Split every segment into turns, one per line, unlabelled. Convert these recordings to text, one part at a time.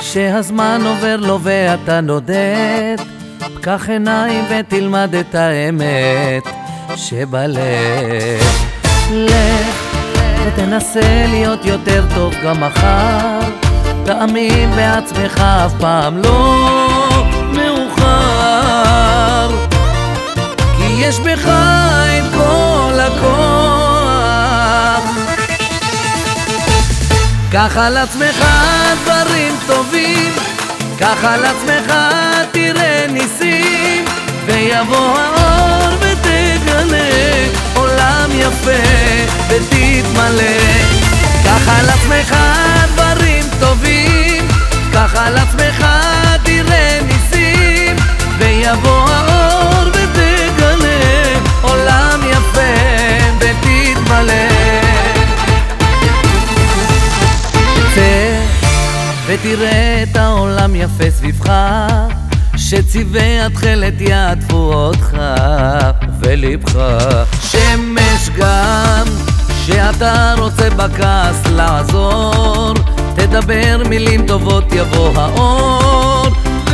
שהזמן עובר לו ואתה נודד, פקח עיניים ותלמד את האמת שבלב. לך ותנסה להיות יותר טוב גם מחר, תאמין בעצמך, אף פעם לא מאוחר, כי יש בך את כל הכוח. קח על עצמך דברים טובים, קח על עצמך תראה ניסים, ויבוא האור ותגלה עולם יפה ותתמלא. קח על עצמך דברים טובים, קח על עצמך תראה ניסים, ויבוא האור ותגלה עולם יפה ותתמלא. צא ותראה את העולם יפה סביבך, שצבעי התכלת יעטפו אותך ולבך. שמש גם שאתה רוצה בכעס לעזור, תדבר מילים טובות יבוא האור,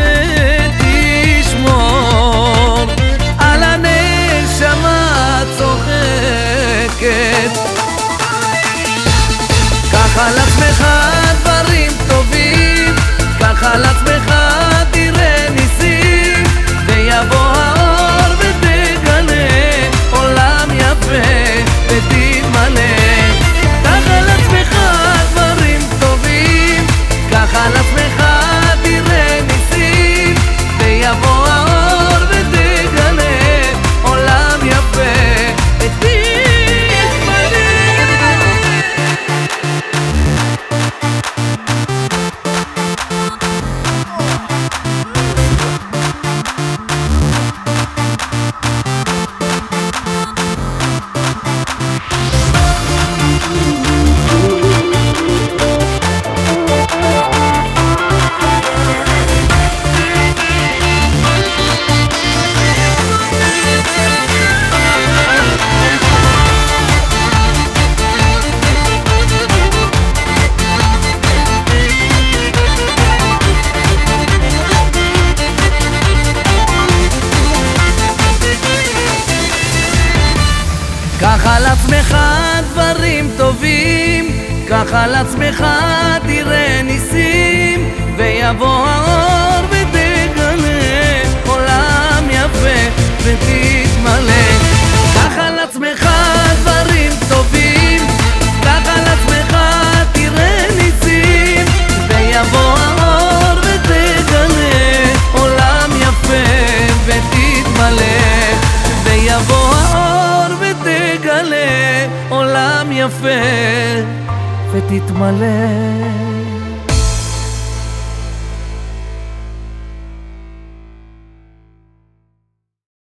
ותשמור על הנשמה צוחקת. קח על עצמך דברים טובים, קח על עצמך תראה ניסים, ויבוא האור ותגלה עולם יפה ותתמלא. קח על עצמך דברים טובים, קח על עצמך תראה ניסים, ויבוא האור ותגלה עולם יפה ותתמלא. קח על עצמך דברים טובים, קח על עצמך תראה ניסים, ויבוא האור ותגלה עולם יפה ותתמלא. קח על עצמך דברים טובים, קח על עצמך תראה ניסים, ויבוא האור ותגלה עולם יפה ותתמלא. ויבוא האור ותגלה עולם יפה ותתמלא.